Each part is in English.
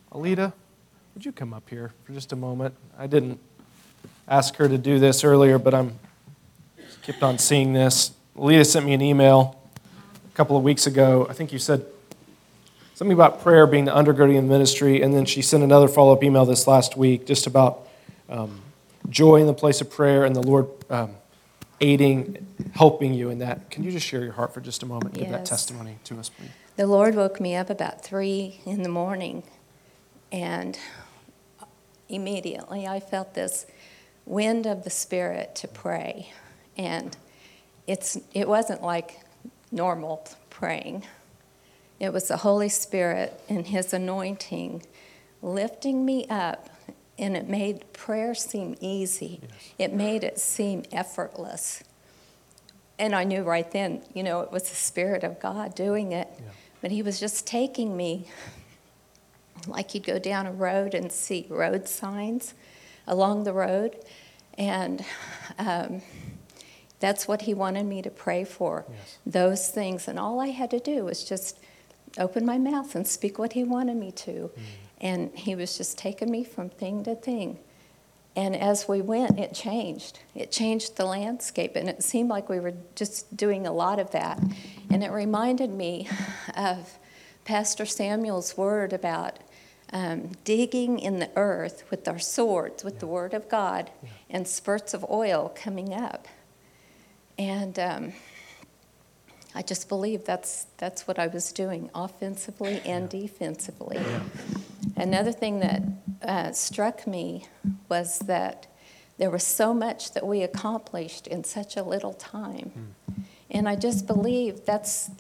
Alita, would you come up here for just a moment? I didn't ask her to do this earlier, but I'm kept on seeing this. Alita sent me an email a couple of weeks ago. I think you said something about prayer being the undergirding of the ministry, and then she sent another follow-up email this last week just about joy in the place of prayer and the Lord aiding, helping you in that. Can you just share your heart for just a moment and give that testimony to us, please? The Lord woke me up about 3 in the morning, and immediately I felt this wind of the Spirit to pray. And it wasn't like normal praying. It was the Holy Spirit and His anointing lifting me up, and it made prayer seem easy. Yes. It made it seem effortless. And I knew right then, it was the Spirit of God doing it. Yeah. But He was just taking me like you'd go down a road and see road signs along the road. And that's what He wanted me to pray for, yes. Those things. And all I had to do was just open my mouth and speak what He wanted me to. And He was just taking me from thing to thing. And as we went, it changed. It changed the landscape, and it seemed like we were just doing a lot of that. And it reminded me of Pastor Samuel's word about digging in the earth with our swords, with the Word of God, and spurts of oil coming up. And I just believe that's what I was doing, offensively and defensively. Yeah. Another thing that struck me was that there was so much that we accomplished in such a little time. And I just believe that's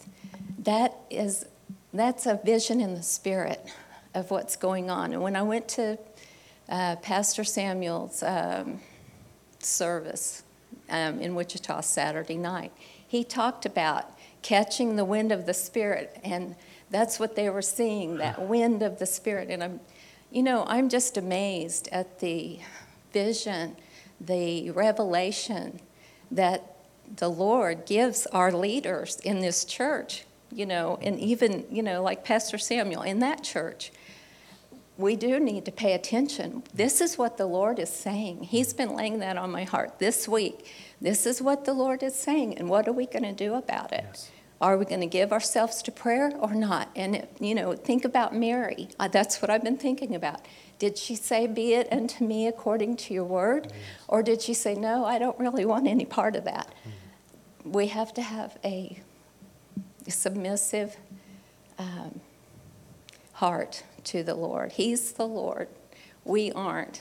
a vision in the Spirit of what's going on. And when I went to Pastor Samuel's service in Wichita Saturday night, he talked about catching the wind of the Spirit, and that's what they were seeing, that wind of the Spirit. And I'm just amazed at the vision, the revelation that the Lord gives our leaders in this church, and even, like Pastor Samuel in that church. We do need to pay attention. This is what the Lord is saying. He's been laying that on my heart this week. This is what the Lord is saying, and what are we going to do about it? Yes. Are we going to give ourselves to prayer or not? And, think about Mary. That's what I've been thinking about. Did she say, be it unto me according to your word? Yes. Or did she say, no, I don't really want any part of that? We have to have a submissive heart to the Lord. He's the Lord. We aren't,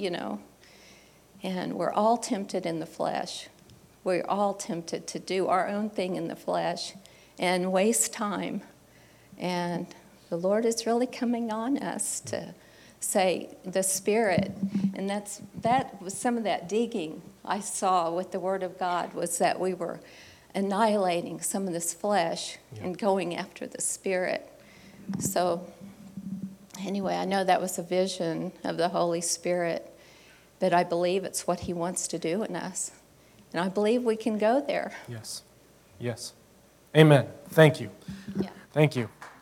And we're all tempted in the flesh. We're all tempted to do our own thing in the flesh and waste time. And the Lord is really coming on us to say the Spirit. And that was some of that digging I saw with the Word of God, was that we were annihilating some of this flesh and going after the Spirit. So anyway, I know that was a vision of the Holy Spirit, but I believe it's what He wants to do in us. And I believe we can go there. Yes. Yes. Amen. Thank you. Yeah. Thank you.